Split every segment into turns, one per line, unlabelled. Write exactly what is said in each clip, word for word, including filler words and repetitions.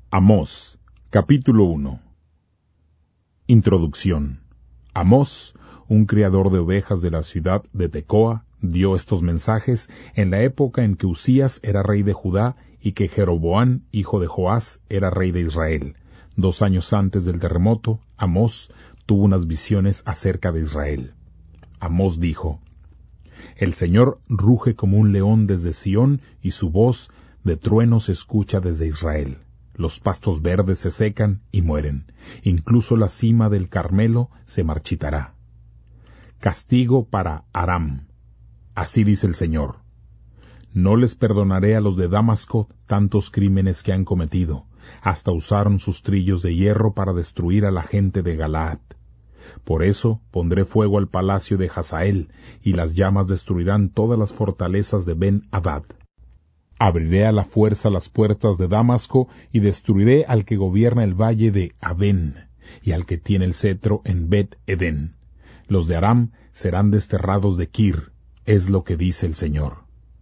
Amós, capítulo uno. Introducción. Amós, un criador de ovejas de la ciudad de Tecoa, dio estos mensajes en la época en que Usías era rey de Judá y que Jeroboam, hijo de Joás, era rey de Israel. Dos años antes del terremoto, Amós tuvo unas visiones acerca de Israel. Amós dijo: El Señor ruge como un león desde Sión, y su voz de trueno se escucha desde Israel. Los pastos verdes se secan y mueren, incluso la cima del Carmelo se marchitará. Castigo para Aram. Así dice el Señor: No les perdonaré a los de Damasco tantos crímenes que han cometido, hasta usaron sus trillos de hierro para destruir a la gente de Galaad. Por eso pondré fuego al palacio de Hazael, y las llamas destruirán todas las fortalezas de Ben-Hadad. Abriré a la fuerza las puertas de Damasco, y destruiré al que gobierna el valle de Abén, y al que tiene el cetro en Bet-Edén. Los de Aram serán desterrados de Kir, es lo que dice el Señor.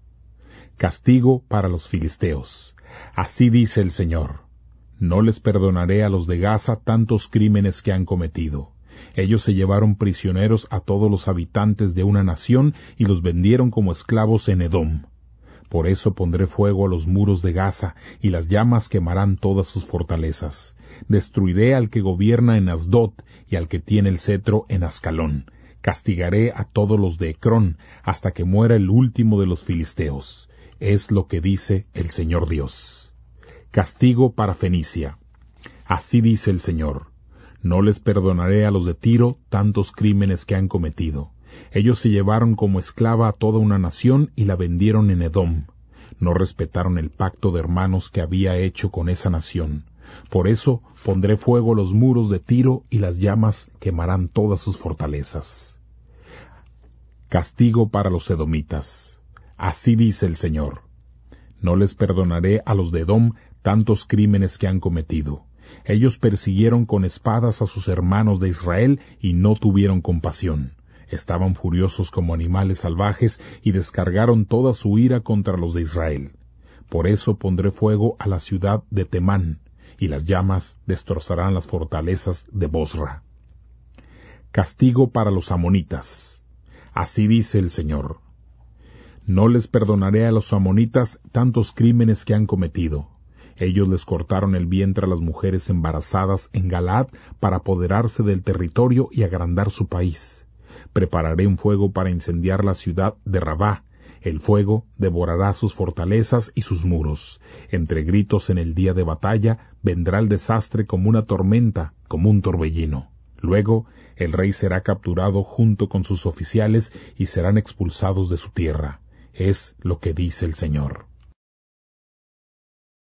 Castigo para los filisteos. Así dice el Señor: No les perdonaré a los de Gaza tantos crímenes que han cometido. Ellos se llevaron prisioneros a todos los habitantes de una nación y los vendieron como esclavos en Edom. Por eso pondré fuego a los muros de Gaza, y las llamas quemarán todas sus fortalezas. Destruiré al que gobierna en Asdod, y al que tiene el cetro en Ascalón. Castigaré a todos los de Ecrón, hasta que muera el último de los filisteos. Es lo que dice el Señor Dios. Castigo para Fenicia. Así dice el Señor: No les perdonaré a los de Tiro tantos crímenes que han cometido. Ellos se llevaron como esclava a toda una nación y la vendieron en Edom. No respetaron el pacto de hermanos que había hecho con esa nación. Por eso pondré fuego a los muros de Tiro, y las llamas quemarán todas sus fortalezas. Castigo para los edomitas. Así dice el Señor: No les perdonaré a los de Edom tantos crímenes que han cometido. Ellos persiguieron con espadas a sus hermanos de Israel y no tuvieron compasión. Estaban furiosos como animales salvajes y descargaron toda su ira contra los de Israel. Por eso pondré fuego a la ciudad de Temán, y las llamas destrozarán las fortalezas de Bosra. Castigo para los amonitas. Así dice el Señor: No les perdonaré a los amonitas tantos crímenes que han cometido. Ellos les cortaron el vientre a las mujeres embarazadas en Galaad para apoderarse del territorio y agrandar su país. Prepararé un fuego para incendiar la ciudad de Rabá. El fuego devorará sus fortalezas y sus muros. Entre gritos en el día de batalla vendrá el desastre como una tormenta, como un torbellino. Luego el rey será capturado junto con sus oficiales y serán expulsados de su tierra. Es lo que dice el Señor.